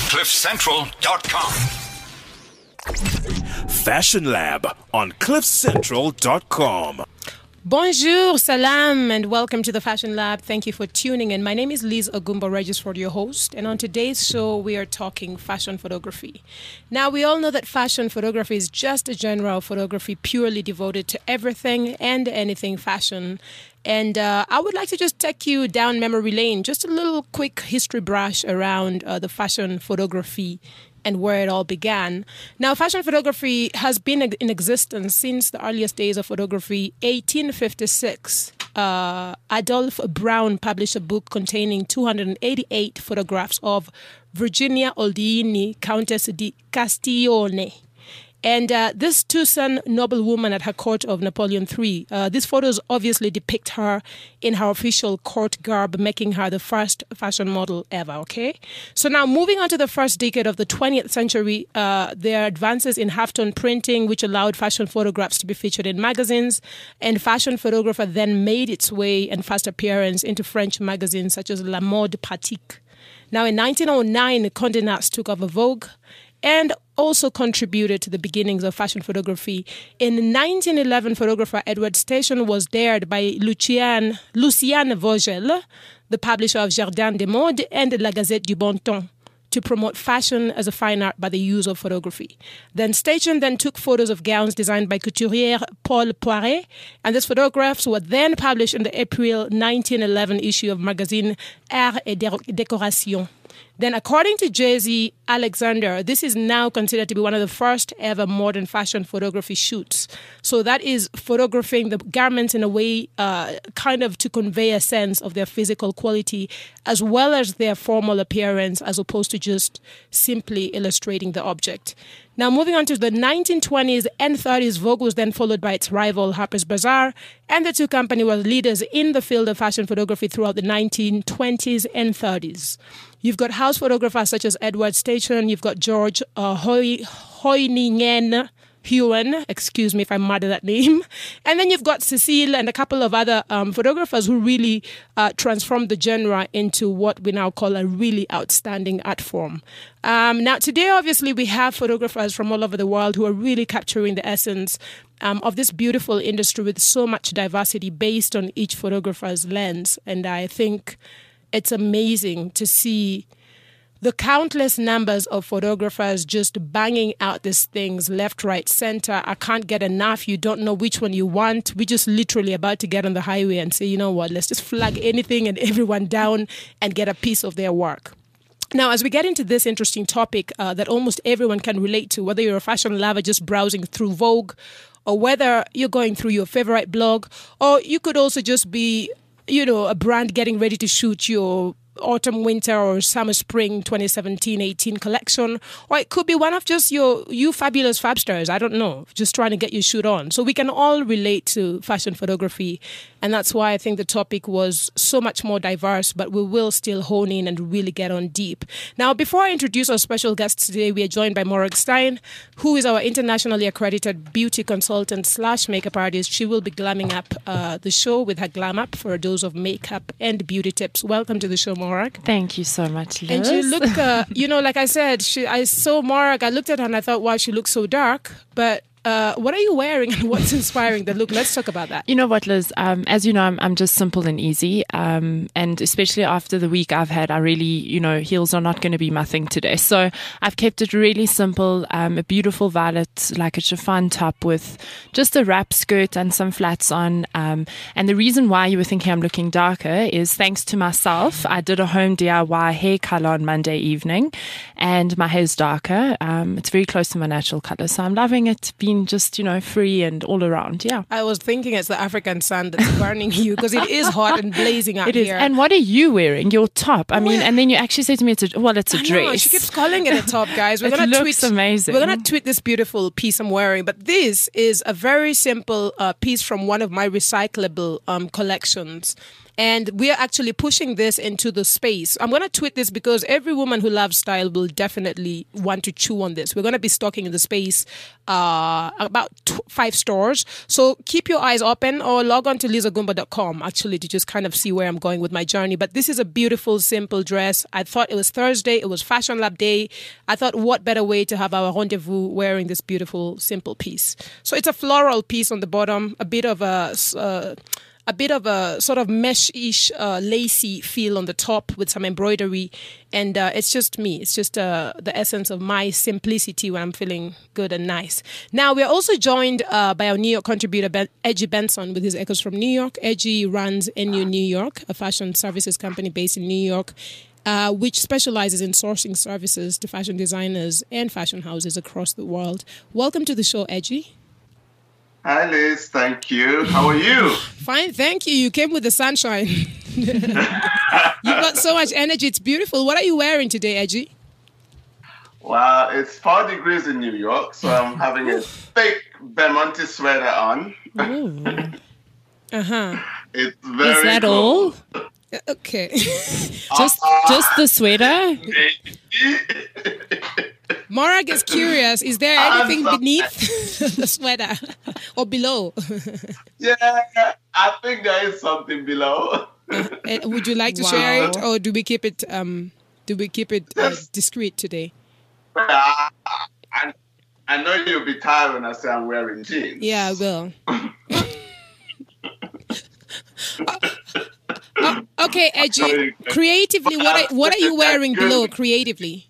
CliffCentral.com. Fashion Lab on CliffCentral.com. Bonjour, salam, and welcome to the Fashion Lab. Thank you for tuning in. My name is Liz Ogumbo Regisford, your host, and on today's show, we are talking fashion photography. Now, we all know that fashion photography is just a genre of photography purely devoted to everything and anything fashion. And I would like to just take you down memory lane, just a little quick history brush around the fashion photography and where it all began. Now, fashion photography has been in existence since the earliest days of photography. 1856, Adolphe Brown published a book containing 288 photographs of Virginia Oldini, Countess di Castiglione. And this two-son noblewoman at her court of Napoleon III. These photos obviously depict her in her official court garb, making her the first fashion model ever, okay? So now moving on to the first decade of the 20th century, there are advances in halftone printing, which allowed fashion photographs to be featured in magazines. And fashion photographer then made its way and first appearance into French magazines such as La Mode Pratique. Now in 1909, Condé Nast took over Vogue and also contributed to the beginnings of fashion photography. In 1911, photographer Edward Steichen was dared by Lucien Vogel, the publisher of Jardin des Modes and La Gazette du Bon Temps, to promote fashion as a fine art by the use of photography. Then Steichen then took photos of gowns designed by couturier Paul Poiret, and these photographs were then published in the April 1911 issue of magazine Art et Décoration. Then, according to J.Z. Alexander, this is now considered to be one of the first ever modern fashion photography shoots. So that is photographing the garments in a way kind of to convey a sense of their physical quality as well as their formal appearance, as opposed to just simply illustrating the object. Now, moving on to the 1920s and 30s, Vogue was then followed by its rival Harper's Bazaar, and the two companies were leaders in the field of fashion photography throughout the 1920s and 30s. You've got house photographers such as Edward Steichen, you've got George Hoyningen Huon, excuse me if I murder that name, and then you've got Cecile and a couple of other photographers who really transformed the genre into what we now call a really outstanding art form. Now, today, obviously, we have photographers from all over the world who are really capturing the essence of this beautiful industry with so much diversity based on each photographer's lens. And I think it's amazing to see the countless numbers of photographers just banging out these things left, right, center. I can't get enough. You don't know which one you want. We're just literally about to get on the highway and say, you know what, let's just flag anything and everyone down and get a piece of their work. Now, as we get into this interesting topic that almost everyone can relate to, whether you're a fashion lover just browsing through Vogue, or whether you're going through your favorite blog, or you could also just be, you know, a brand getting ready to shoot your autumn, winter, or summer, spring 2017-18 collection, or it could be one of just you fabulous fabsters, I don't know, just trying to get your shoot on. So we can all relate to fashion photography, and that's why I think the topic was so much more diverse, but we will still hone in and really get on deep. Now, before I introduce our special guests today, we are joined by Morag Stein, who is our internationally accredited beauty consultant / makeup artist. She will be glamming up the show with her glam up for a dose of makeup and beauty tips. Welcome to the show, Morag. Thank you so much, Liz. And you look, like I said, I saw Morag, I looked at her and I thought, wow, she looks so dark, but what are you wearing and what's inspiring the look? Let's talk about that. You know what, Liz? As you know, I'm just simple and easy. And especially after the week I've had, I really, heels are not going to be my thing today. So I've kept it really simple. A beautiful violet, like a chiffon top with just a wrap skirt and some flats on. And the reason why you were thinking I'm looking darker is thanks to myself. I did a home DIY hair color on Monday evening and my hair's darker. It's very close to my natural color. So I'm loving it being just, free and all around. Yeah. I was thinking it's the African sun that's burning you because it is hot and blazing out here. It is. And what are you wearing? Your top. I mean, and then you actually say to me, it's a dress. Know, she keeps calling it a top, guys. It looks amazing. We're going to tweet this beautiful piece I'm wearing. But this is a very simple piece from one of my recyclable collections. And we are actually pushing this into the space. I'm going to tweet this because every woman who loves style will definitely want to chew on this. We're going to be stocking in the space about 5 stores. So keep your eyes open or log on to lizagumba.com actually to just kind of see where I'm going with my journey. But this is a beautiful, simple dress. I thought it was Thursday. It was Fashion Lab Day. I thought what better way to have our rendezvous wearing this beautiful, simple piece. So it's a floral piece on the bottom, a bit of a sort of mesh-ish lacy feel on the top with some embroidery. And it's just me. It's just the essence of my simplicity when I'm feeling good and nice. Now, we're also joined by our New York contributor, Edgy Benson, with his Echoes from New York. Edgy runs NU New York, a fashion services company based in New York, which specializes in sourcing services to fashion designers and fashion houses across the world. Welcome to the show, Edgy. Hi, Liz. Thank you. How are you? Fine, thank you. You came with the sunshine. You've got so much energy. It's beautiful. What are you wearing today, Edgy? Well, it's 4 degrees in New York, so I'm having a thick Belmonte sweater on. It's very Is that cold. all? Okay. Just the sweater? Mara gets curious. Is there anything beneath the sweater or below? Yeah, I think there is something below. Would you like to share it, or do we keep it? Discreet today? I know you'll be tired when I say I'm wearing jeans. Yeah, I will. Okay, Edgy. Creatively, what are you wearing below? Creatively.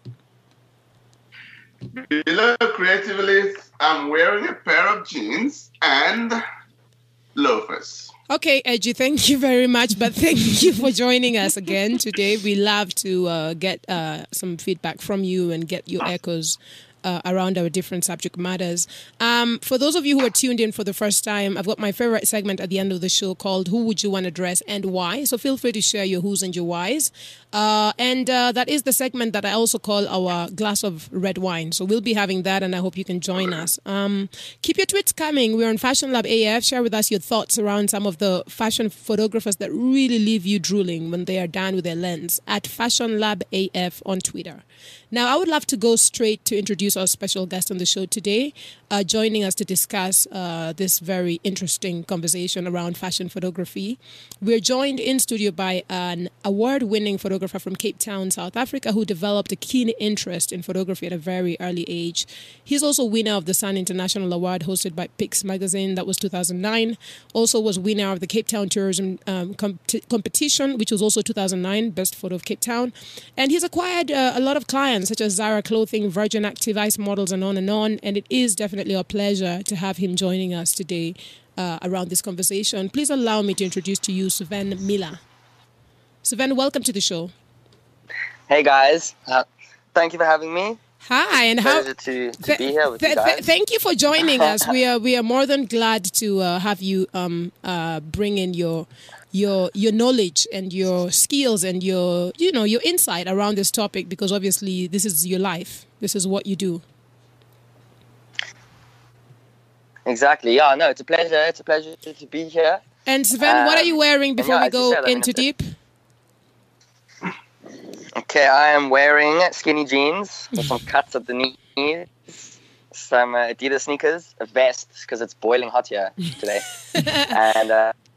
Below creatively, I'm wearing a pair of jeans and loafers. Okay, Edgy, thank you very much. But thank you for joining us again today. We love to get some feedback from you and get your echoes around our different subject matters. For those of you who are tuned in for the first time, I've got my favorite segment at the end of the show called Who Would You Want to Dress and Why? So feel free to share your who's and your whys. And that is the segment that I also call our glass of red wine. So we'll be having that, and I hope you can join us. Keep your tweets coming. We're on Fashion Lab AF. Share with us your thoughts around some of the fashion photographers that really leave you drooling when they are done with their lens at Fashion Lab AF on Twitter. Now, I would love to go straight to introduce our special guest on the show today, joining us to discuss this very interesting conversation around fashion photography. We're joined in studio by an award-winning photographer from Cape Town, South Africa, who developed a keen interest in photography at a very early age. He's also winner of the Sun International Award hosted by Pix Magazine. That was 2009. Also was winner of the Cape Town Tourism Competition, which was also 2009, Best Photo of Cape Town. And he's acquired a lot of clients, such as Zara Clothing, Virgin Active, Ice Models, and on. And it is definitely a pleasure to have him joining us today around this conversation. Please allow me to introduce to you Sven Miller. Sven, welcome to the show. Hey guys, thank you for having me. Hi, and Pleasure to be here with you guys. Thank you for joining us. We are more than glad to have you bring in your knowledge and your skills and your insight around this topic, because obviously this is your life. This is what you do. Exactly. Yeah. No, it's a pleasure. It's a pleasure to be here. And Sven, what are you wearing before we go into deep? Okay, I am wearing skinny jeans with some cuts at the knees, some Adidas sneakers, a vest because it's boiling hot here today, and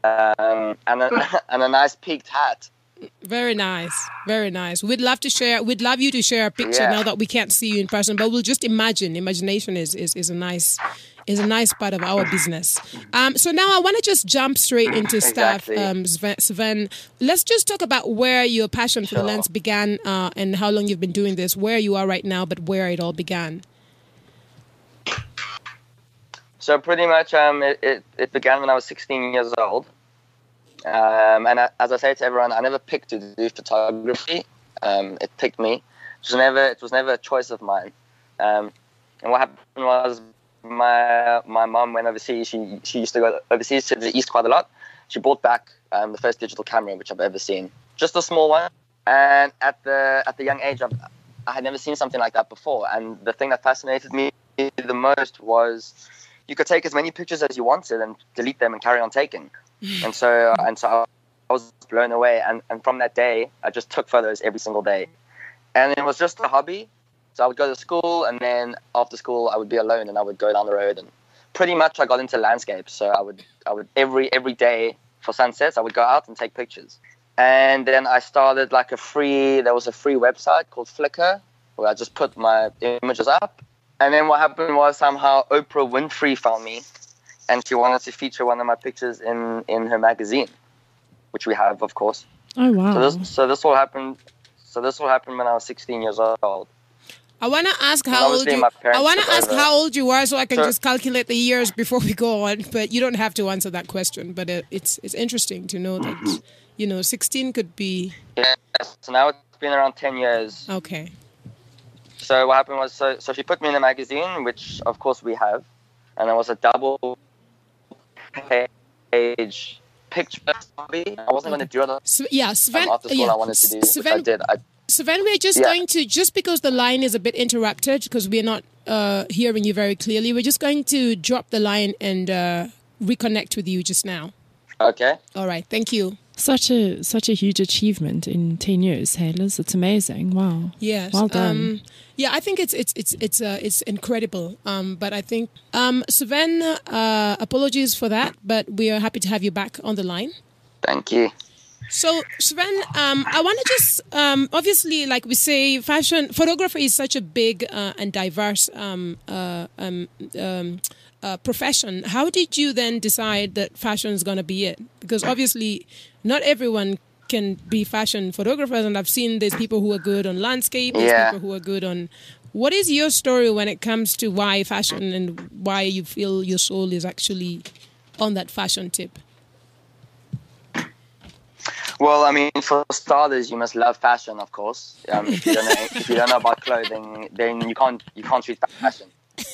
a nice peaked hat. Very nice, very nice. We'd love you to share a picture now that we can't see you in person, but we'll just imagine. Imagination is a nice part of our business. So now I want to just jump straight into stuff. Sven, let's just talk about where your passion for the lens began and how long you've been doing this, where you are right now, but where it all began. So pretty much it began when I was 16 years old. And as I say to everyone, I never picked to do photography. It picked me. It was never a choice of mine. And what happened was my mom went overseas. She used to go overseas to the East quite a lot. She brought back the first digital camera which I've ever seen, just a small one. And at the young age, I had never seen something like that before. And the thing that fascinated me the most was you could take as many pictures as you wanted and delete them and carry on taking. And so I was blown away. And from that day, I just took photos every single day. And it was just a hobby. So I would go to school, and then after school, I would be alone, and I would go down the road. And pretty much I got into landscapes. So I would every day for sunsets, I would go out and take pictures. And then I started there was a free website called Flickr, where I just put my images up. And then what happened was somehow Oprah Winfrey found me, and she wanted to feature one of my pictures in her magazine, which we have, of course. Oh, wow. So this all happened when I was 16 years old. I want to ask how old you. I want to ask how old you are, so I can just calculate the years before we go on. But you don't have to answer that question. But it's interesting to know that 16 could be. Yeah. So now it's been around 10 years. Okay. So what happened was, so she put me in a magazine, which of course we have, and it was a double page picture hobby. I wasn't going to do it. Sven. After school, I wanted to do, which I did. Sven, we're just going to, just because the line is a bit interrupted, because we're not hearing you very clearly, we're just going to drop the line and reconnect with you just now. Okay. All right. Thank you. Such a huge achievement in 10 years, hey Liz. It's amazing. Wow. Yes. Well done. I think it's incredible. But I think Sven, apologies for that, but we are happy to have you back on the line. Thank you. So Sven, I want to just obviously, like we say, photography is such a big and diverse profession. How did you then decide that fashion is going to be it? Because obviously not everyone can be fashion photographers, and I've seen there's people who are good on landscape, there's people who are good on... What is your story when it comes to why fashion and why you feel your soul is actually on that fashion tip? Well, I mean, for starters, you must love fashion, of course. If you don't know about clothing, then you can't treat fashion.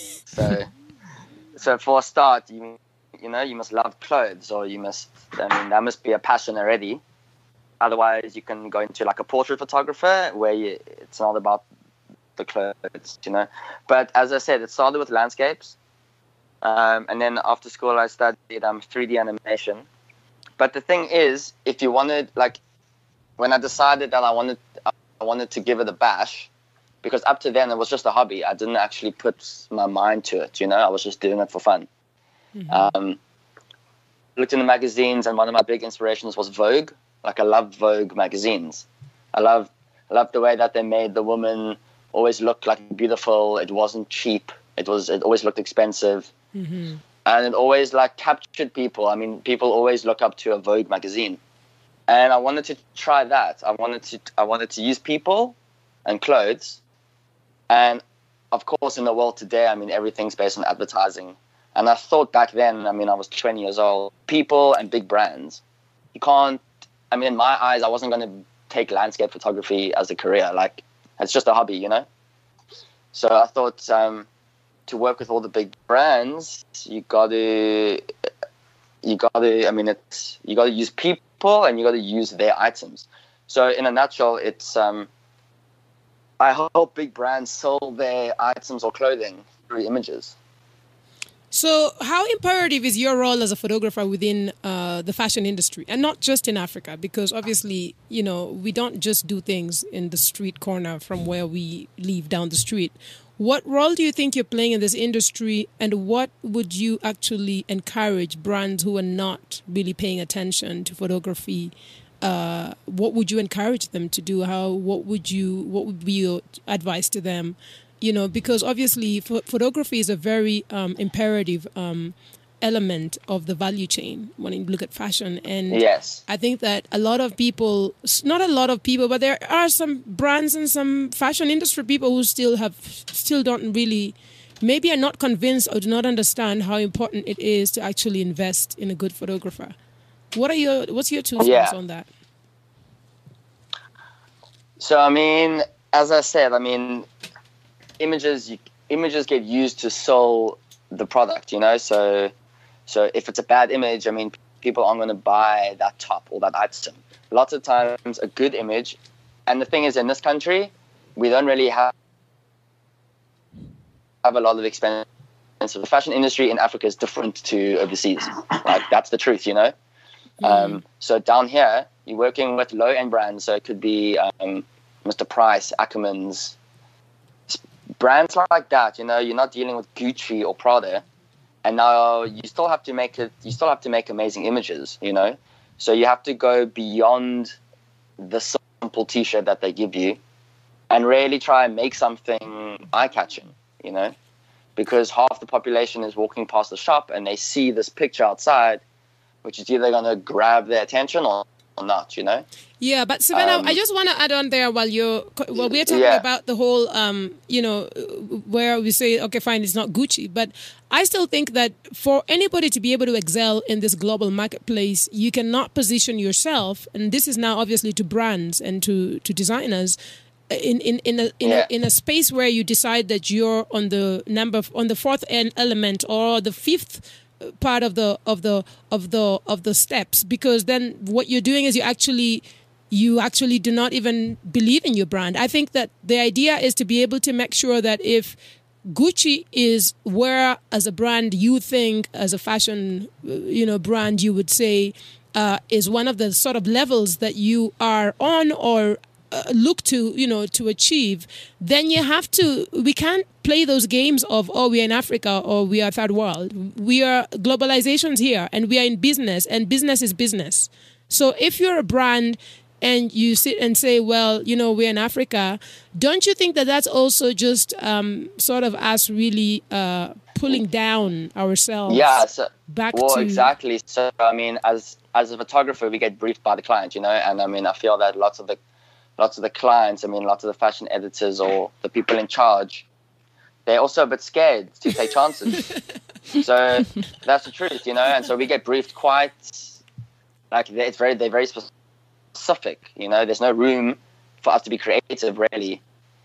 So for a start, you must love clothes, or that must be a passion already. Otherwise, you can go into like a portrait photographer where it's not about the clothes, But as I said, it started with landscapes. And then after school, I studied 3D animation. But the thing is, if you wanted, when I decided that I wanted to give it a bash, because up to then it was just a hobby. I didn't actually put my mind to it, I was just doing it for fun. Mm-hmm. Looked in the magazines, and one of my big inspirations was Vogue. I love Vogue magazines. I love the way that they made the woman always look beautiful. It wasn't cheap. It always looked expensive. Mm-hmm. And it always captured people. I mean, people always look up to a Vogue magazine. And I wanted to try that. I wanted to use people and clothes. And of course, in the world today, I mean, everything's based on advertising. And I thought back then, I mean, I was 20 years old, people and big brands. You can't, I mean, in my eyes, I wasn't going to take landscape photography as a career. It's just a hobby, So I thought, to work with all the big brands, you got to use people, and you got to use their items. So in a nutshell, it's I hope big brands sell their items or clothing through images. So how imperative is your role as a photographer within the fashion industry, and not just in Africa? Because obviously, we don't just do things in the street corner from where we live down the street. What role do you think you're playing in this industry, and what would you actually encourage brands who are not really paying attention to photography? What would you encourage them to do? What would be your advice to them? Because obviously photography is a very imperative element of the value chain when you look at fashion. And yes, I think that a lot of people, not a lot of people, but there are some brands and some fashion industry people who still don't really, maybe are not convinced or do not understand how important it is to actually invest in a good photographer. What's your 2 cents on that? So, I mean, as I said, images get used to sell the product, So if it's a bad image, people aren't going to buy that top or that item. Lots of times a good image, and the thing is, in this country, we don't really have a lot of expense. The fashion industry in Africa is different to overseas. That's the truth, So down here, you're working with low-end brands. So it could be Mr. Price, Ackermans, brands like that. You know, you're not dealing with Gucci or Prada. And now you still have to make it. You still have to make amazing images. You know, so you have to go beyond the simple T-shirt that they give you, and really try and make something eye-catching. You know, because half the population is walking past the shop and they see this picture outside, which is either going to grab their attention or not. You know. Yeah, but Savannah, I just want to add on there while we're talking about the whole, you know, where we say, okay, fine, it's not Gucci, but I still think that for anybody to be able to excel in this global marketplace, you cannot position yourself, and this is now obviously to brands and to designers, in a space where you decide that you're on the fourth element or the fifth part of the steps, because then what you're doing is you actually do not even believe in your brand. I think that the idea is to be able to make sure that if Gucci is where, as a brand, you think as a fashion, brand, you would say is one of the sort of levels that you are on or look to, to achieve, then you have to, we can't play those games of, oh, we are in Africa or we are third world. We are globalizations here and we are in business, and business is business. So if you're a brand and you sit and say, well, we're in Africa, don't you think that that's also just sort of us really pulling down ourselves? Yeah, exactly. So, I mean, as a photographer, we get briefed by the client, and I mean, I feel that lots of the clients, lots of the fashion editors or the people in charge, they're also a bit scared to take chances. So that's the truth, and so we get briefed quite, like, they're very specific, there's no room for us to be creative, really.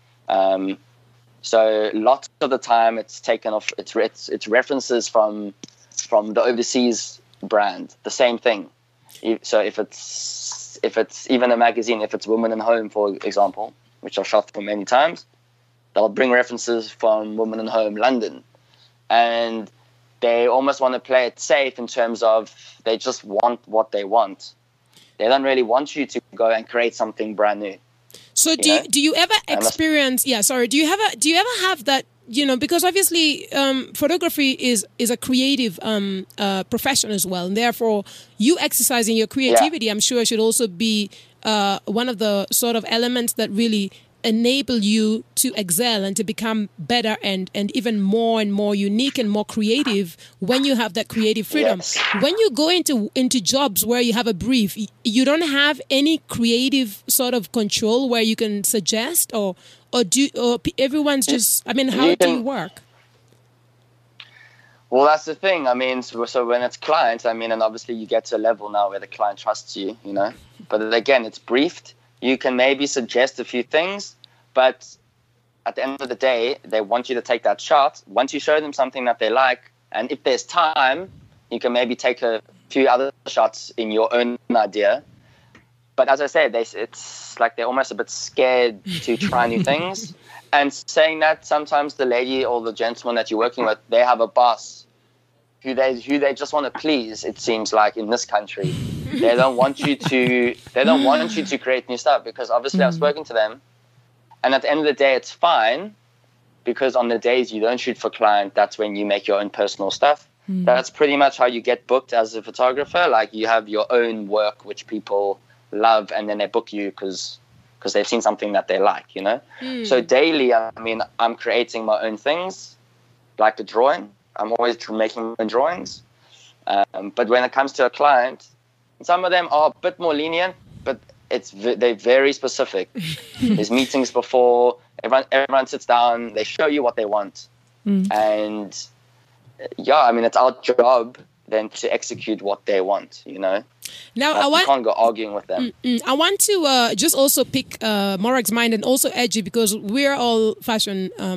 So lots of the time it's taken off, it's references from the overseas brand, the same thing. So if it's even a magazine, if it's Women in Home, for example, which I've shot for many times, they'll bring references from Women in Home London. And they almost want to play it safe in terms of they just want what they want. They don't really want you to go and create something brand new. So do you ever experience, do you ever have that, because obviously photography is a creative profession as well. And therefore, you exercising your creativity, I'm sure, should also be one of the sort of elements that really enable you to excel and to become better and even more and more unique and more creative when you have that creative freedom. Yes. When you go into jobs where you have a brief, you don't have any creative sort of control where you can suggest or everyone's just, how do you work? Well, that's the thing. So when it's clients, and obviously you get to a level now where the client trusts you, But again, it's briefed. You can maybe suggest a few things, but at the end of the day, they want you to take that shot. Once you show them something that they like, and if there's time, you can maybe take a few other shots in your own idea. But as I said, it's like they're almost a bit scared to try new things. And saying that, sometimes the lady or the gentleman that you're working with, they have a boss who they just want to please. It seems like in this country, they don't want you to create new stuff, because obviously I've spoken to them, and at the end of the day, it's fine, because on the days you don't shoot for client, that's when you make your own personal stuff. That's pretty much how you get booked as a photographer. Like, you have your own work which people love, and then they book you because they've seen something that they like, So daily, I'm creating my own things, like the drawing. I'm always making my drawings. But when it comes to a client, some of them are a bit more lenient, but they're very specific. There's meetings before, everyone sits down, they show you what they want. And it's our job then to execute what they want, Now, you can't go arguing with them. I want to just also pick Morak's mind and also Edgy, because we're all fashion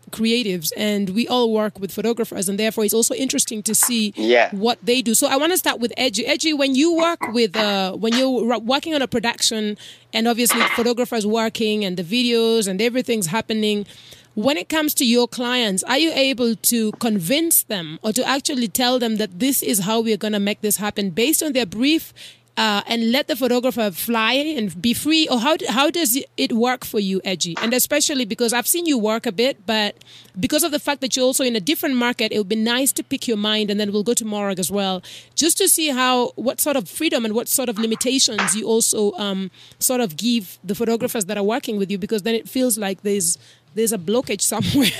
creatives, and we all work with photographers, and therefore it's also interesting to see what they do. So I want to start with Edgy. Edgy, when you work with, when you're working on a production, and obviously photographers working and the videos and everything's happening, when it comes to your clients, are you able to convince them or to actually tell them that this is how we're going to make this happen based on their brief, and let the photographer fly and be free? Or how does it work for you, Edgy? And especially because I've seen you work a bit, but because of the fact that you're also in a different market, it would be nice to pick your mind, and then we'll go to Morag as well, just to see what sort of freedom and what sort of limitations you also sort of give the photographers that are working with you, because then it feels like there's a blockage somewhere.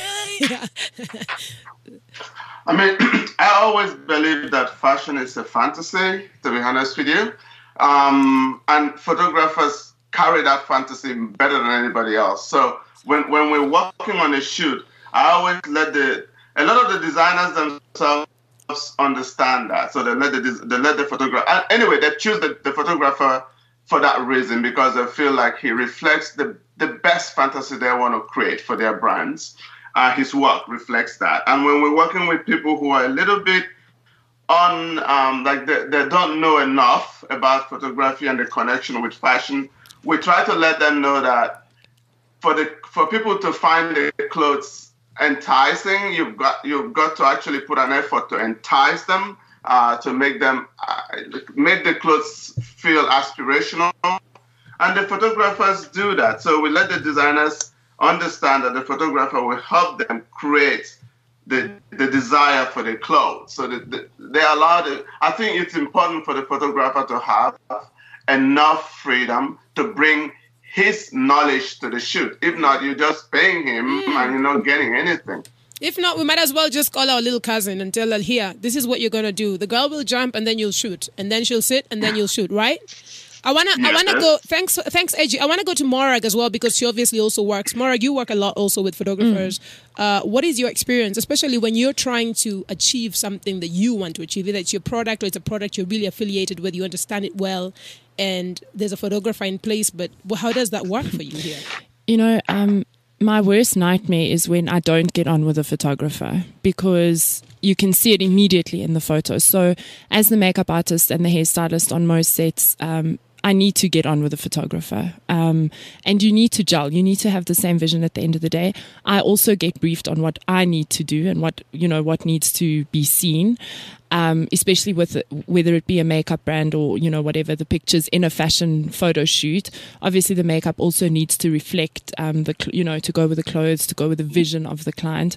I mean, I always believe that fashion is a fantasy, to be honest with you. And photographers carry that fantasy better than anybody else. So when we're working on a shoot, I always let a lot of the designers themselves understand that. So they let the photographer. Anyway, they choose the photographer for that reason, because they feel like he reflects the best fantasy they want to create for their brands. His work reflects that. And when we're working with people who are a little bit they don't know enough about photography and the connection with fashion, we try to let them know that for people to find the clothes enticing, you've got to actually put an effort to entice them, to make the clothes feel aspirational. And the photographers do that. So we let the designers understand that the photographer will help them create the desire for the clothes. So they allow I think it's important for the photographer to have enough freedom to bring his knowledge to the shoot. If not, you're just paying him and you're not getting anything. If not, we might as well just call our little cousin and tell her, here, this is what you're going to do. The girl will jump and then you'll shoot. And then she'll sit and then you'll shoot, right? I wanna go. Thanks, Edgy. I wanna go to Morag as well, because she obviously also works. Morag, you work a lot also with photographers. What is your experience, especially when you're trying to achieve something that you want to achieve? Either it's your product or it's a product you're really affiliated with, you understand it well, and there's a photographer in place. But how does that work for you here? You know, my worst nightmare is when I don't get on with a photographer, because you can see it immediately in the photos. So as the makeup artist and the hairstylist on most sets, I need to get on with a photographer, and you need to gel. You need to have the same vision at the end of the day. I also get briefed on what I need to do and what needs to be seen, especially with whether it be a makeup brand or whatever the pictures in a fashion photo shoot. Obviously, the makeup also needs to reflect to go with the clothes, to go with the vision of the client.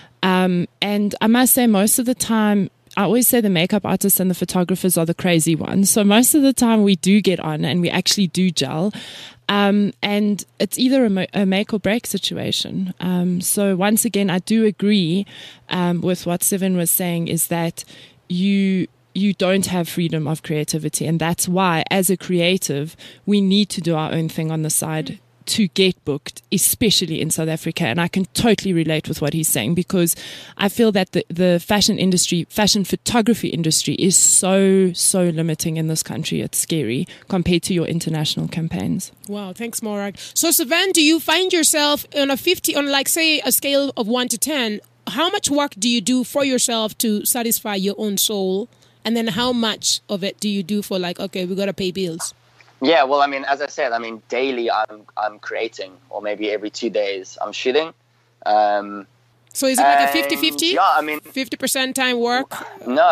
And I must say, most of the time, I always say the makeup artists and the photographers are the crazy ones. So most of the time we do get on and we actually do gel. And it's either a make or break situation. So once again, I do agree with what Seven was saying, is that you don't have freedom of creativity. And that's why, as a creative, we need to do our own thing on the side to get booked, especially in South Africa. And I can totally relate with what he's saying, because I feel that the fashion photography industry is so limiting in this country. It's scary compared to your international campaigns. Wow, thanks, Morag. So, Savan, do you find yourself on say a scale of 1 to 10, how much work do you do for yourself to satisfy your own soul? And then how much of it do you do for okay, we got to pay bills? Yeah, well, I mean, as I said, daily I'm creating, or maybe every 2 days I'm shooting. So is it like a 50-50? Yeah, I mean, 50% time work? No,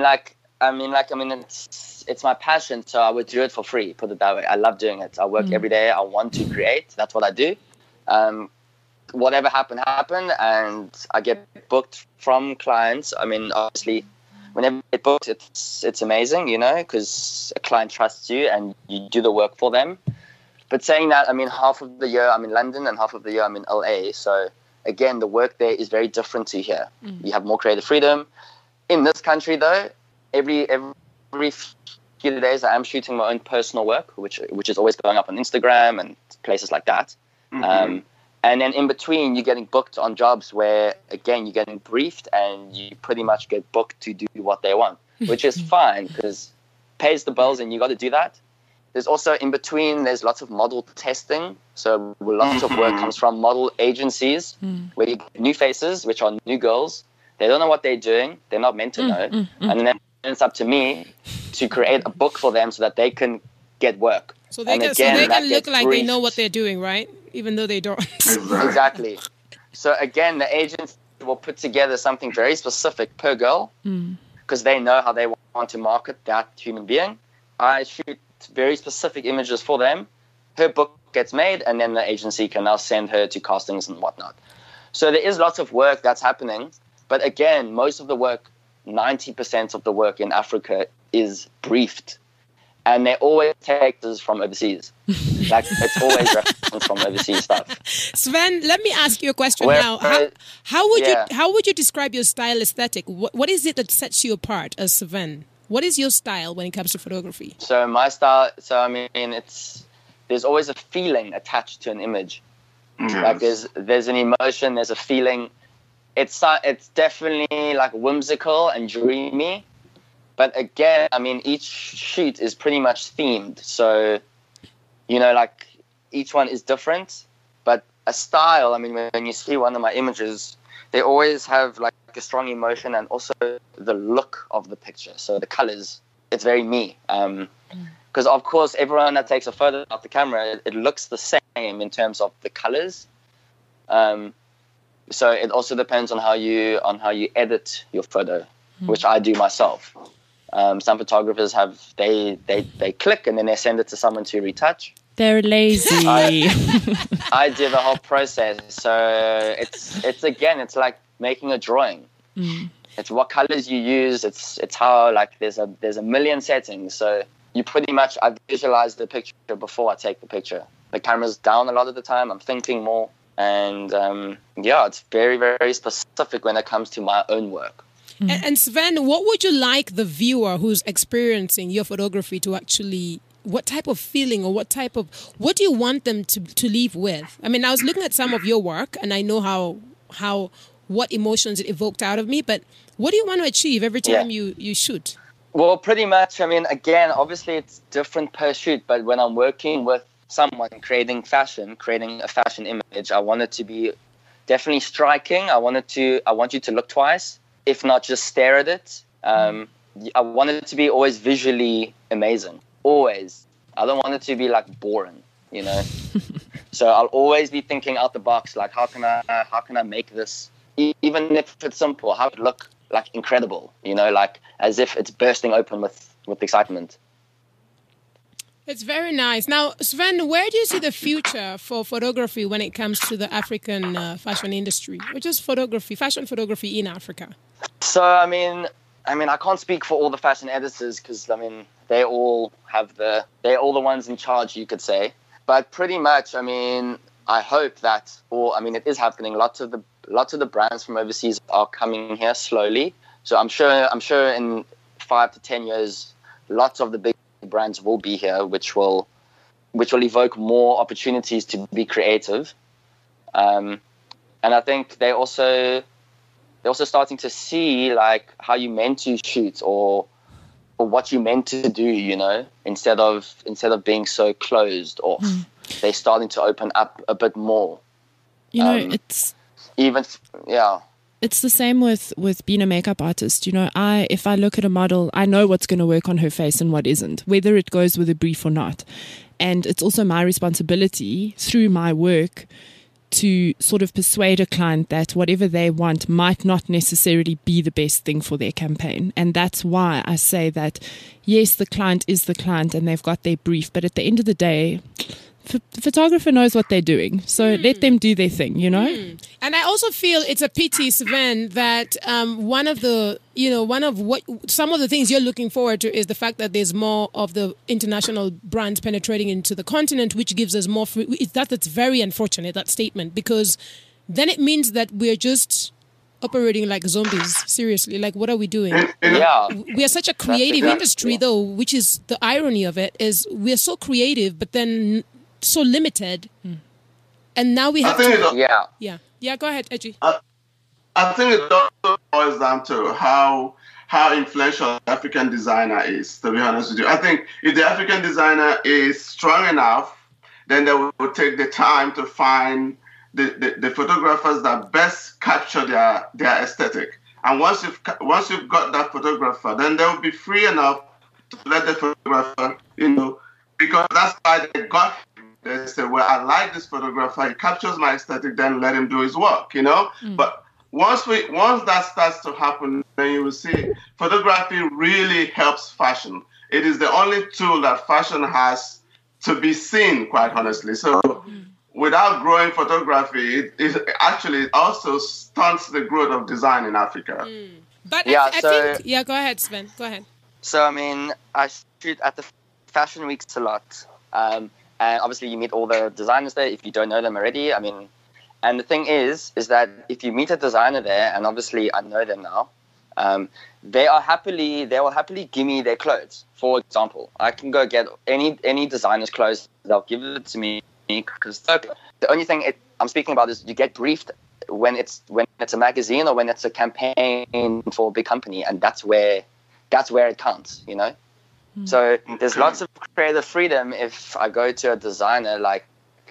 it's my passion, so I would do it for free. Put it that way. I love doing it. I work every day. I want to create. That's what I do. Whatever happened, and I get booked from clients. I mean, obviously, whenever you get booked, it's amazing, because a client trusts you and you do the work for them. But saying that, half of the year I'm in London and half of the year I'm in LA. So again, the work there is very different to here. You have more creative freedom. In this country, though, every few days I am shooting my own personal work, which is always going up on Instagram and places like that. Mm-hmm. And then in between, you're getting booked on jobs where, again, you're getting briefed and you pretty much get booked to do what they want, which is fine because pays the bills and you got to do that. there's also in between, there's lots of model testing. So lots of work comes from model agencies where you get new faces, which are new girls. They don't know what they're doing. They're not meant to know. And then it's up to me to create a book for them so that they can get work. So they can look like they know what they're doing, right? Even though they don't. Exactly. So again, the agents will put together something very specific per girl because they know how they want to market that human being. I shoot very specific images for them. Her book gets made, and then the agency can now send her to castings and whatnot. So there is lots of work that's happening. But again, most of the work, 90% of the work in Africa is briefed. And they always take this from overseas. Like, it's always reference from overseas stuff. Sven, let me ask you a question now. How would you describe your style aesthetic? What is it that sets you apart as Sven? What is your style when it comes to photography? So my style, there's always a feeling attached to an image. Yes. Like there's an emotion, there's a feeling. It's definitely like whimsical and dreamy. But again, each shoot is pretty much themed. So, like each one is different. But a style, when you see one of my images, they always have like a strong emotion and also the look of the picture. So the colors, it's very me. Because of course, everyone that takes a photo of the camera, it looks the same in terms of the colors. So it also depends on how you edit your photo, which I do myself. Some photographers they click and then they send it to someone to retouch. They're lazy. I do the whole process. So it's like making a drawing. It's what colors you use. It's how like there's a million settings. So you pretty much, I visualize the picture before I take the picture. The camera's down a lot of the time. I'm thinking more. And it's very, very specific when it comes to my own work. And Sven, what would you like the viewer who's experiencing your photography to actually, what type of feeling or what do you want them to leave with? I was looking at some of your work and I know what emotions it evoked out of me, but what do you want to achieve every time you shoot? Well, pretty much, again, obviously it's different per shoot, but when I'm working with someone creating a fashion image, I want it to be definitely striking. I want you to look twice, if not just stare at it. I want it to be always visually amazing. Always. I don't want it to be like boring, So I'll always be thinking out the box, like how can I make this, even if it's simple, how it look like incredible, like as if it's bursting open with excitement. It's very nice. Now, Sven, where do you see the future for photography when it comes to the African fashion industry, or just fashion photography in Africa? So, I can't speak for all the fashion editors because, they're all the ones in charge, you could say. But pretty much, I hope that, it is happening. Lots of the brands from overseas are coming here slowly. So I'm sure in 5 to 10 years, lots of the big brands will be here, which will evoke more opportunities to be creative. And I think they're also starting to see like how you meant to shoot or what you meant to do, instead of being so closed off. They're starting to open up a bit more. It's the same with being a makeup artist. If I look at a model, I know what's going to work on her face and what isn't, whether it goes with a brief or not. And it's also my responsibility through my work to sort of persuade a client that whatever they want might not necessarily be the best thing for their campaign. And that's why I say that, yes, the client is the client and they've got their brief, but at the end of the day, the photographer knows what they're doing, so let them do their thing, And I also feel it's a pity, Sven, that some of the things you're looking forward to is the fact that there's more of the international brands penetrating into the continent, which gives us more. That's very unfortunate, that statement, because then it means that we're just operating like zombies. Seriously, like what are we doing? Yeah, we are such a creative industry, though, which is the irony of it is we're so creative, but then so limited, and now we have go ahead, Edgy. I think it also boils down to how how influential the African designer is, to be honest with you. I think if the African designer is strong enough, then they will take the time to find the photographers that best capture their aesthetic. And once you've got that photographer, then they will be free enough to let the photographer, because that's why they got him. They say, well, I like this photographer, he captures my aesthetic, then let him do his work, But once that starts to happen, then you will see photography really helps fashion. It is the only tool that fashion has to be seen, quite honestly. So without growing photography, it actually also stunts the growth of design in Africa. But I think, go ahead, Sven. Go ahead. So, I shoot at the fashion weeks a lot. And obviously you meet all the designers there if you don't know them already. And the thing is that if you meet a designer there, and obviously I know them now, they will happily give me their clothes. For example, I can go get any designer's clothes, they'll give it to me because the only thing I'm speaking about is you get briefed when it's a magazine or when it's a campaign for a big company, and that's where it counts, So there's lots of creative freedom if I go to a designer, like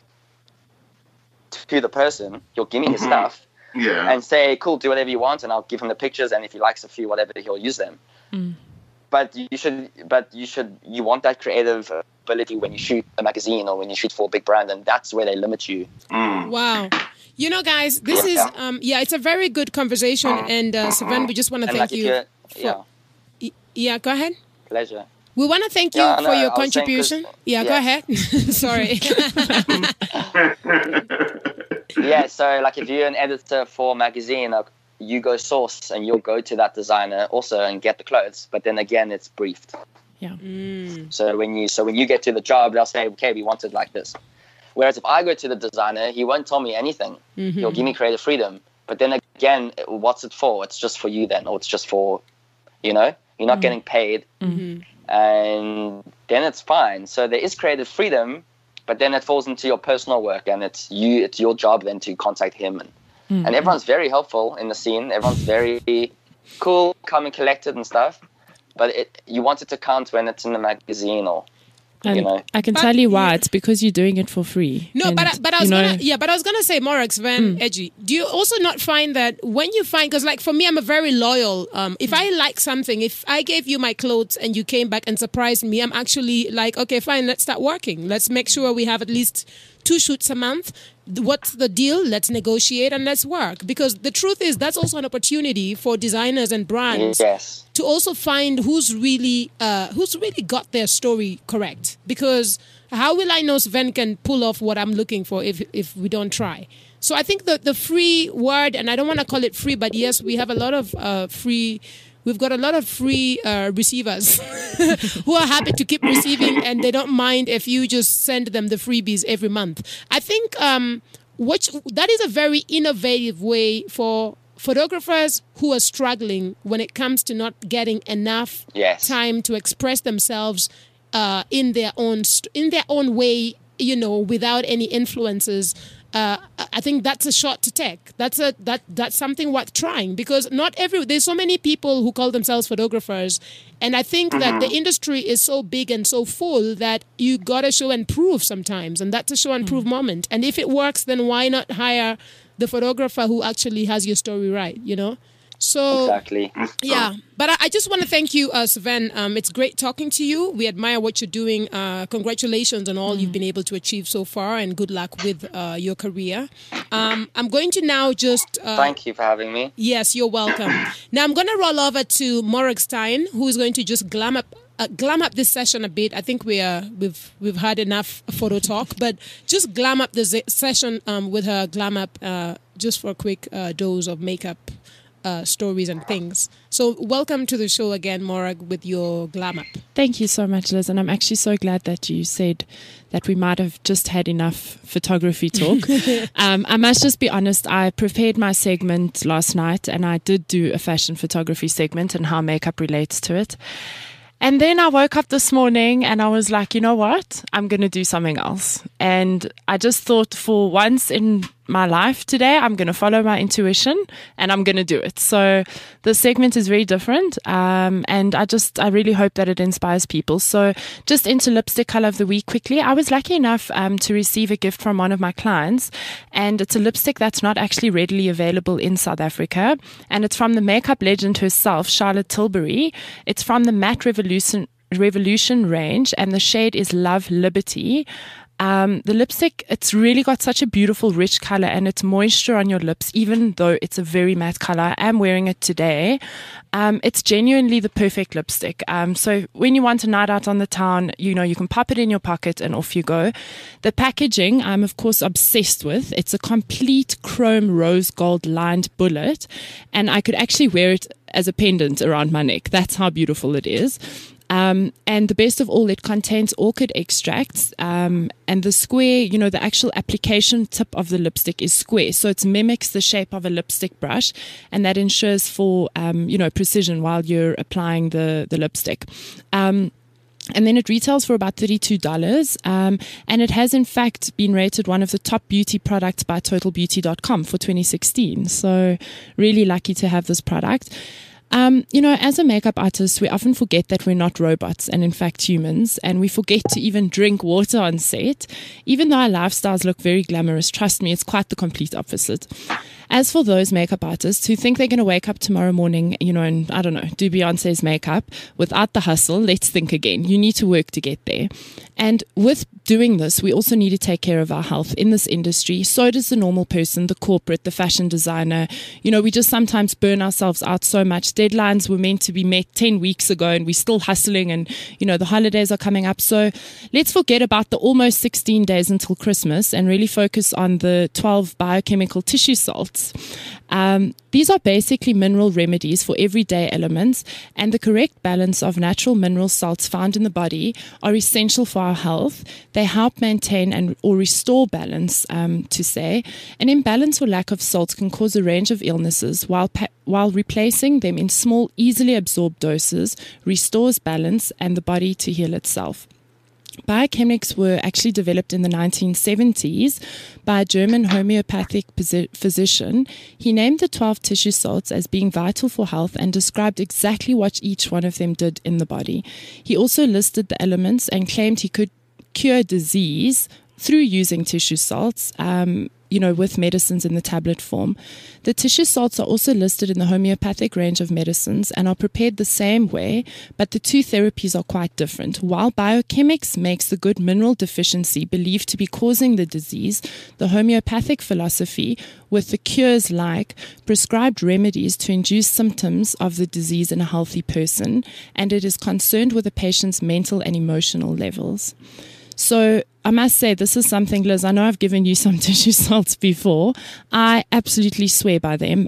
to the person, he'll give me his stuff and say, cool, do whatever you want, and I'll give him the pictures, and if he likes a few, whatever, he'll use them. But you want that creative ability when you shoot a magazine or when you shoot for a big brand, and that's where they limit you. Wow. Guys, this is it's a very good conversation, and Sven, we just want to thank you. Go ahead. Pleasure. We want to thank you for your contribution. Go ahead. Sorry. So like if you're an editor for a magazine, you go source and you'll go to that designer also and get the clothes. But then again, it's briefed. Yeah. So when you get to the job, they'll say, okay, we want it like this. Whereas if I go to the designer, he won't tell me anything. He'll give me creative freedom. But then again, what's it for? It's just for you then, or it's just for, you're not getting paid. And then it's fine. So there is creative freedom, but then it falls into your personal work, and it's your job then to contact him. And everyone's very helpful in the scene. Everyone's very cool, calm and collected and stuff. But you want it to count when it's in the magazine or, I can tell you why. It's because you're doing it for free. No, but I was gonna say, Morag, Sven, Edgy. Do you also not find that when you find, because like for me, I'm a very loyal. If I like something, if I gave you my clothes and you came back and surprised me, I'm actually like, okay, fine, let's start working. Let's make sure we have at least 2 shoots a month. What's the deal? Let's negotiate and let's work. Because the truth is, that's also an opportunity for designers and brands to also find who's really got their story correct. Because how will I know Sven can pull off what I'm looking for if we don't try? So I think the free word, and I don't want to call it free, but yes, we have a lot of free. We've got a lot of free receivers who are happy to keep receiving, and they don't mind if you just send them the freebies every month. I think that is a very innovative way for photographers who are struggling when it comes to not getting enough time to express themselves in their own way, without any influences. I think that's a shot to take. That's something worth trying, because there's so many people who call themselves photographers, and I think that the industry is so big and so full that you gotta show and prove sometimes, and that's a show and prove moment. And if it works, then why not hire the photographer who actually has your story right? So exactly. Yeah, but I just want to thank you, Sven. It's great talking to you. We admire what you're doing. Congratulations on all you've been able to achieve so far, and good luck with your career. I'm going to now just... thank you for having me. Yes, you're welcome. Now I'm going to roll over to Morag Stein, who is going to just glam up this session a bit. I think we've had enough photo talk, but just glam up the session with her glam up just for a quick dose of makeup stories and things. So welcome to the show again, Morag, with your glam up. Thank you so much, Liz. And I'm actually so glad that you said that we might have just had enough photography talk. I must just be honest, I prepared my segment last night, and I did do a fashion photography segment and how makeup relates to it. And then I woke up this morning and I was like, you know what? I'm going to do something else. And I just thought, for once in my life today. I'm going to follow my intuition and I'm going to do it. So the segment is very different. And I really hope that it inspires people. So just into lipstick color of the week quickly. I was lucky enough to receive a gift from one of my clients, and it's a lipstick that's not actually readily available in South Africa. And it's from the makeup legend herself, Charlotte Tilbury. It's from the Matte Revolution range, and the shade is Love Liberty. The lipstick, it's really got such a beautiful, rich color, and it's moisture on your lips, even though it's a very matte color. I'm wearing it today. It's genuinely the perfect lipstick. So when you want a night out on the town, you can pop it in your pocket and off you go. The packaging, I'm of course obsessed with. It's a complete chrome rose gold lined bullet, and I could actually wear it as a pendant around my neck. That's how beautiful it is. And the best of all, it contains orchid extracts, and the square, the actual application tip of the lipstick is square. So it mimics the shape of a lipstick brush, and that ensures for, precision while you're applying the lipstick. And then it retails for about $32. And it has, in fact, been rated one of the top beauty products by TotalBeauty.com for 2016. So really lucky to have this product. As a makeup artist, we often forget that we're not robots and in fact humans, and we forget to even drink water on set. Even though our lifestyles look very glamorous, trust me, it's quite the complete opposite. As for those makeup artists who think they're going to wake up tomorrow morning, and I don't know, do Beyonce's makeup without the hustle, let's think again. You need to work to get there. And with doing this, we also need to take care of our health in this industry. So does the normal person, the corporate, the fashion designer. We just sometimes burn ourselves out so much. Deadlines were meant to be met 10 weeks ago and we're still hustling, and, the holidays are coming up. So let's forget about the almost 16 days until Christmas and really focus on the 12 biochemical tissue salts. These are basically mineral remedies for everyday elements, and the correct balance of natural mineral salts found in the body are essential for our health. They help maintain or restore balance, to say. An imbalance or lack of salts can cause a range of illnesses, while replacing them in small, easily absorbed doses restores balance and the body to heal itself. Biochemics were actually developed in the 1970s by a German homeopathic physician. He named the 12 tissue salts as being vital for health and described exactly what each one of them did in the body. He also listed the elements and claimed he could cure disease through using tissue salts, with medicines in the tablet form. The tissue salts are also listed in the homeopathic range of medicines and are prepared the same way, but the two therapies are quite different. While biochemics makes the good mineral deficiency believed to be causing the disease, the homeopathic philosophy, with the cures like prescribed remedies to induce symptoms of the disease in a healthy person, and it is concerned with the patient's mental and emotional levels. So I must say, this is something, Liz, I know I've given you some tissue salts before. I absolutely swear by them.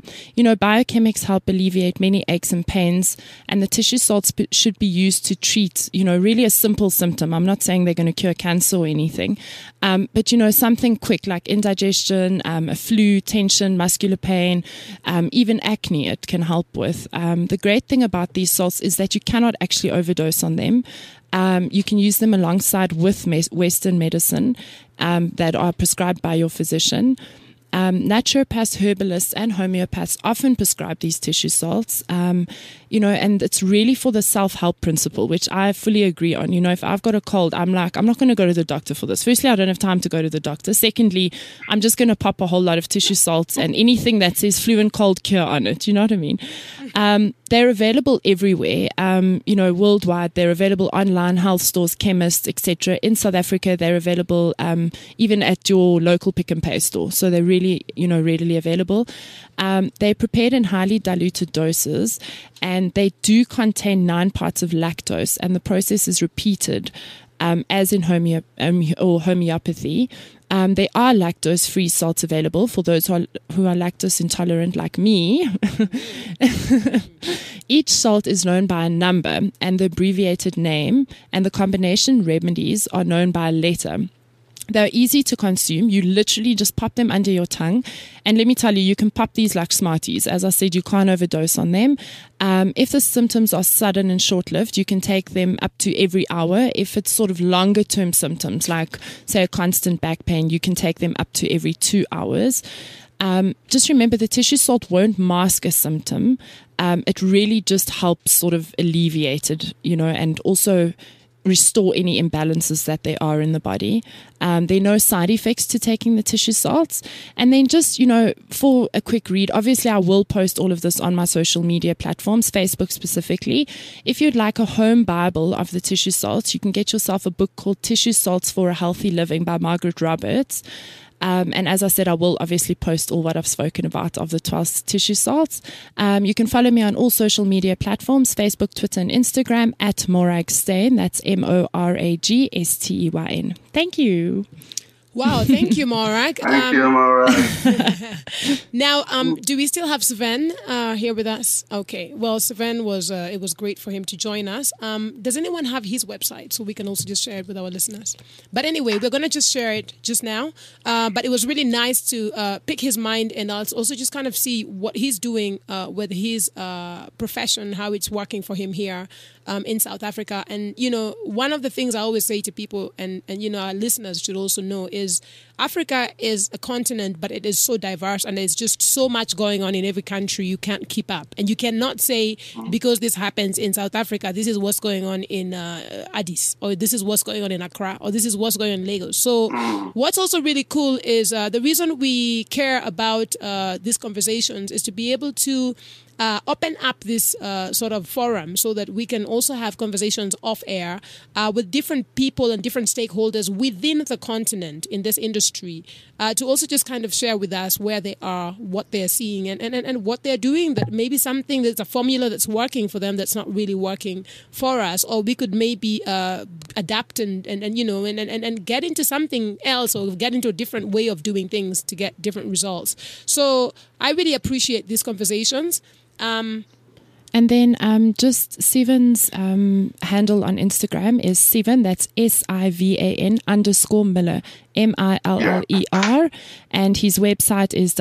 Biochemics help alleviate many aches and pains, and the tissue salts should be used to treat, really a simple symptom. I'm not saying they're going to cure cancer or anything, but, something quick like indigestion, a flu, tension, muscular pain, even acne it can help with. The great thing about these salts is that you cannot actually overdose on them. You can use them alongside with Western medicine that are prescribed by your physician. Naturopaths, herbalists, and homeopaths often prescribe these tissue salts, and it's really for the self-help principle, which I fully agree on. If I've got a cold, I'm not going to go to the doctor for this. Firstly, I don't have time to go to the doctor. Secondly, I'm just going to pop a whole lot of tissue salts and anything that says flu and cold cure on it. You know what I mean? They're available everywhere, worldwide. They're available online, health stores, chemists, etc. In South Africa, they're available even at your local Pick and Pay store. So they're really, readily available. They're prepared in highly diluted doses, and they do contain 9 parts of lactose, and the process is repeated as in homeopathy. There are lactose-free salts available for those who are lactose intolerant like me. Each salt is known by a number and the abbreviated name, and the combination remedies are known by a letter. They're easy to consume. You literally just pop them under your tongue. And let me tell you, you can pop these like Smarties. As I said, you can't overdose on them. If the symptoms are sudden and short-lived, you can take them up to every hour. If it's sort of longer-term symptoms, like, say, a constant back pain, you can take them up to every 2 hours. Just remember, the tissue salt won't mask a symptom. It really just helps sort of alleviate it, and also restore any imbalances that there are in the body. There are no side effects to taking the tissue salts. And then just, for a quick read, obviously I will post all of this on my social media platforms, Facebook specifically. If you'd like a home Bible of the tissue salts, you can get yourself a book called Tissue Salts for a Healthy Living by Margaret Roberts. And as I said, I will obviously post all what I've spoken about of the 12 tissue salts. You can follow me on all social media platforms, Facebook, Twitter, and Instagram at Morag Steyn. That's MORAGSTEYN. Thank you. Wow, thank you, Morag. Thank you, Morag. Now, do we still have Sven here with us? Okay. Well, Sven it was great for him to join us. Does anyone have his website so we can also just share it with our listeners? But anyway, we're going to just share it just now. But it was really nice to pick his mind and also just kind of see what he's doing with his profession, how it's working for him here in South Africa. And, one of the things I always say to people and our listeners should also know is Africa is a continent, but it is so diverse and there's just so much going on in every country you can't keep up. And you cannot say, because this happens in South Africa, this is what's going on in Addis, or this is what's going on in Accra, or this is what's going on in Lagos. So what's also really cool is the reason we care about these conversations is to be able to open up this sort of forum so that we can also have conversations off air with different people and different stakeholders within the continent in this industry to also just kind of share with us where they are, what they're seeing and what they're doing, that maybe something that's a formula that's working for them that's not really working for us, or we could maybe adapt and get into something else or get into a different way of doing things to get different results. So I really appreciate these conversations. And then just Sivan's handle on Instagram is Sivan, that's SIVAN _Miller, MILLER, and his website is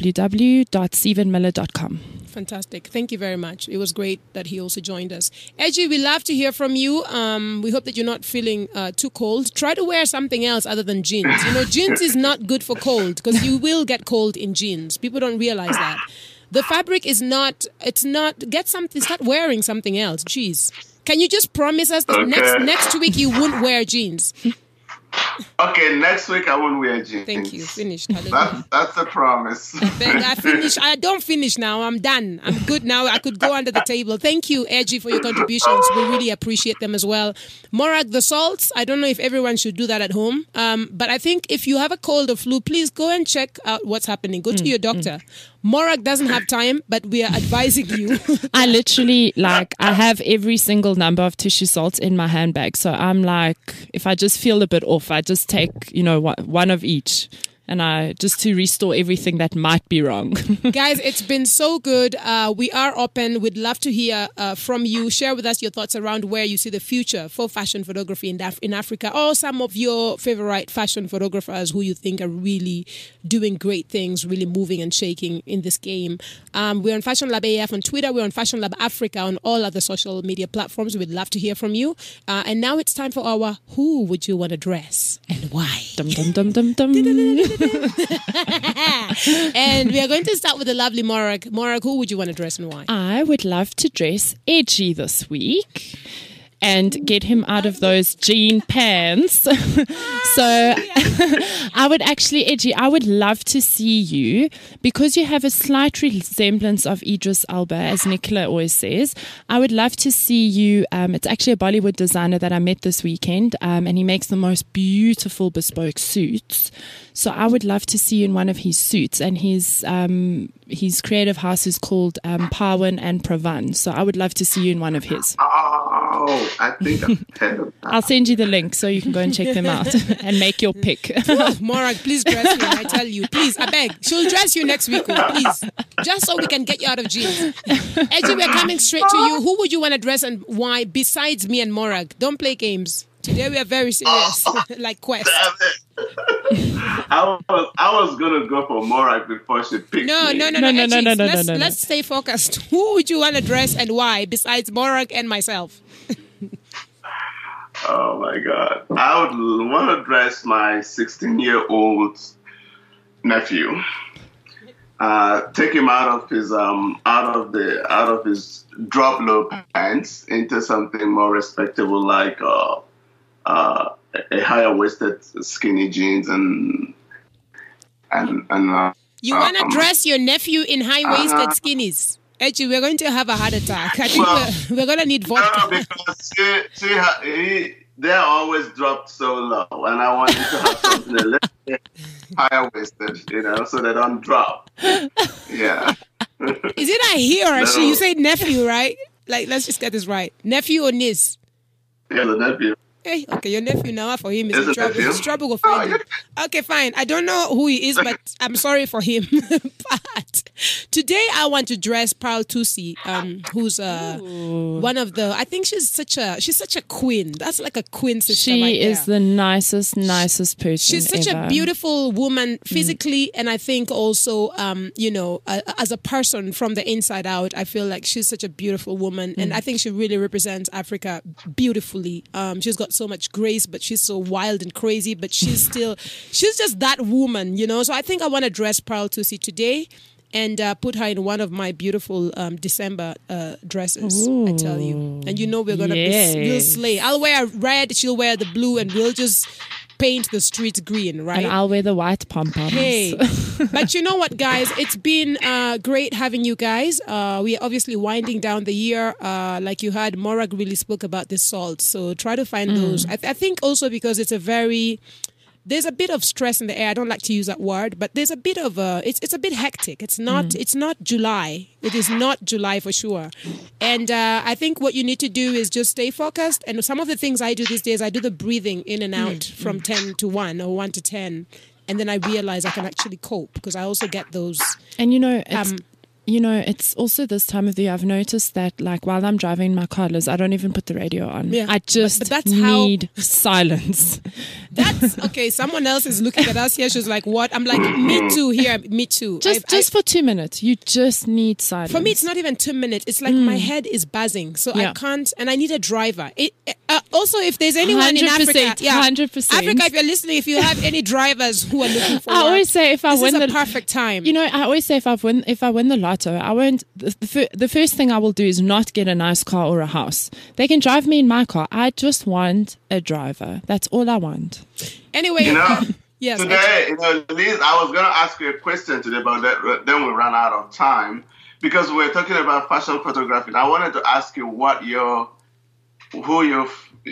www.sivanmiller.com. Fantastic. Thank you very much. It was great that he also joined us. Edgy, we love to hear from you. We hope that you're not feeling too cold. Try to wear something else other than jeans. Jeans is not good for cold because you will get cold in jeans. People don't realize that. The fabric is not, get something, start wearing something else. Jeez. Can you just promise us that next week you won't wear jeans? Okay, next week I won't wear jeans. Thank you. Finished. That's a promise. I finished. I don't finish now. I'm done. I'm good now. I could go under the table. Thank you, Edgy, for your contributions. We really appreciate them as well. Morag, the salts, I don't know if everyone should do that at home. But I think if you have a cold or flu, please go and check out what's happening. Go to your doctor. Morag doesn't have time, but we are advising you. I literally, I have every single number of tissue salts in my handbag. So I'm like, if I just feel a bit off, I just take, one of each. And just to restore everything that might be wrong. Guys, it's been so good. We are open. We'd love to hear from you. Share with us your thoughts around where you see the future for fashion photography in Africa, or some of your favorite fashion photographers who you think are really doing great things, really moving and shaking in this game. We're on Fashion Lab AF on Twitter. We're on Fashion Lab Africa on all other social media platforms. We'd love to hear from you. And now it's time for our Who Would You Want to Dress and Why? Dum, dum, dum, dum, dum. And we are going to start with the lovely Morag. Morag, who would you want to dress and why? I would love to dress Edgy this week and get him out of those jean pants. So I would actually, Edgy, I would love to see you, because you have a slight resemblance of Idris Elba, as Nicola always says. I would love to see you. It's actually a Bollywood designer that I met this weekend, and he makes the most beautiful bespoke suits. So I would love to see you in one of his suits, and his creative house is called Parwan and Pravan. So I would love to see you in one of his. Oh, I think I've heard of that. I'll send you the link so you can go and check them out and make your pick. Morag, please dress me. I tell you, please, I beg. She'll dress you next week, please, just so we can get you out of jeans. Edgy, we're coming straight to you. Who would you want to dress and why? Besides me and Morag, don't play games. Today we are very serious, like Quest. Damn it. I was gonna go for Morag before she picked No. me. Let's stay focused. Who would you want to dress and why, besides Morag and myself? Oh my God! I would want to dress my 16-year-old nephew. Take him out of his drop low pants into something more respectable, like a higher waisted skinny jeans and You want to dress your nephew in high-waisted skinnies? Actually, we're going to have a heart attack. I think we're going to need vodka. No, because they're always dropped so low, and I want you to have something a little bit higher waisted, so they don't drop. Yeah. Is it a he or a she? You say nephew, right? Like, let's just get this right. Nephew or niece? Yeah, the nephew. Hey, okay, your nephew now for him is Is in it trouble. nephew? He's trouble will find Oh, you. Okay, fine. I don't know who he is, but I'm sorry for him. But today I want to dress Pearl Tusi, who's one of the. I think she's such a queen. That's like a queen sister. She right is there. the nicest person. She's such ever. a beautiful woman physically, and I think also, as a person from the inside out, I feel like she's such a beautiful woman, and I think she really represents Africa beautifully. She's got so much grace, but she's so wild and crazy, but she's just that woman, So I think I want to dress Pearl Tusi today and put her in one of my beautiful December dresses, I tell you. And we're going to we'll slay. I'll wear red, she'll wear the blue, and we'll just paint the streets green, right? And I'll wear the white pom-poms. Hey, but you know what, guys? It's been great having you guys. We are obviously winding down the year. Like you heard, Morag really spoke about the salt. So try to find those. I think also because there's a bit of stress in the air. I don't like to use that word, but there's a bit of it's a bit hectic. It's not July. It is not July for sure. And I think what you need to do is just stay focused. And some of the things I do these days, I do the breathing in and out from 10 to 1 or 1 to 10. And then I realize I can actually cope because I also get those. And it's also this time of the year. I've noticed that, like, while I'm driving my car, Liz, I don't even put the radio on. Yeah, I just but that's need silence. That's okay. Someone else is looking at us here. She's like, "What?" I'm like, "Me too." Here, me too. Just for 2 minutes, you just need silence. For me, it's not even 2 minutes. It's like my head is buzzing, so I can't. And I need a driver. Also, if there's anyone in Africa, 100%. Africa, if you're listening, if you have any drivers who are looking for, I always say if I this win is the a perfect time. I always say if I win the lotto, I won't. The first thing I will do is not get a nice car or a house. They can drive me in my car. I just want a driver. That's all I want. Anyway, yes. Today, Liz, I was going to ask you a question today, but then we ran out of time because we're talking about fashion photography. And I wanted to ask you who your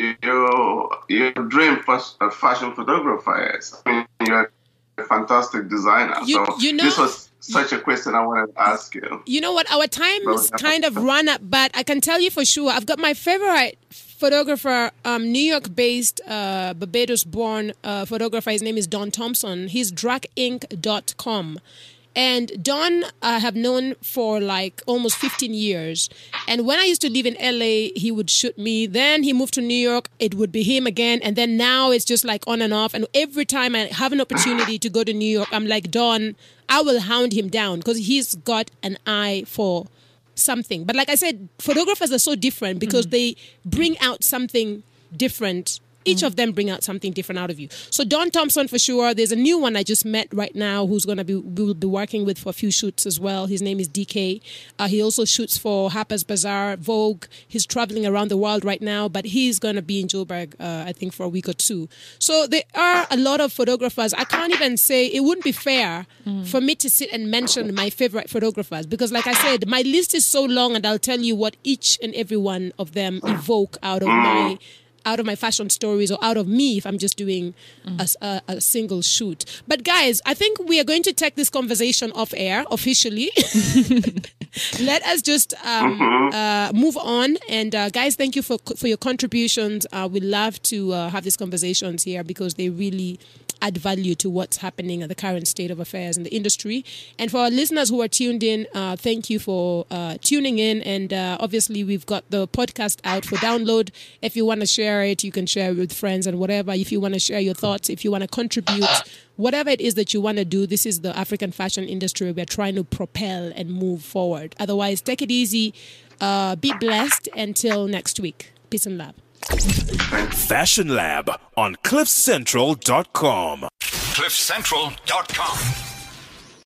dream fashion photographer is. I mean, you're a fantastic designer. This was such a question I wanted to ask you. You know what? Our time is kind of run up, but I can tell you for sure, I've got my favorite photographer, New York-based, Barbados-born photographer. His name is Don Thompson. He's drakinc.com. And Don I have known for like almost 15 years. And when I used to live in LA, he would shoot me. Then he moved to New York. It would be him again. And then now it's just like on and off. And every time I have an opportunity to go to New York, I'm like, Don, I will hound him down because he's got an eye for something. But like I said, photographers are so different because they bring out something different. Each of them bring out something different out of you. So Don Thompson for sure. There's a new one I just met right now who's we'll be working with for a few shoots as well. His name is DK. He also shoots for Harper's Bazaar, Vogue. He's traveling around the world right now, but he's going to be in Joburg, I think, for a week or two. So there are a lot of photographers. I can't even say, it wouldn't be fair for me to sit and mention my favorite photographers because like I said, my list is so long and I'll tell you what each and every one of them evoke out of my fashion stories or out of me if I'm just doing a single shoot. But guys, I think we are going to take this conversation off air officially. Let us just move on. And guys, thank you for your contributions. We love to have these conversations here because they really add value to what's happening at the current state of affairs in the industry. And for our listeners who are tuned in, thank you for tuning in. And obviously, we've got the podcast out for download. If you want to share it, you can share it with friends and whatever. If you want to share your thoughts, if you want to contribute, whatever it is that you want to do, this is the African fashion industry we're trying to propel and move forward. Otherwise, take it easy. Be blessed until next week. Peace and love. Fashion Lab on CliffCentral.com. CliffCentral.com.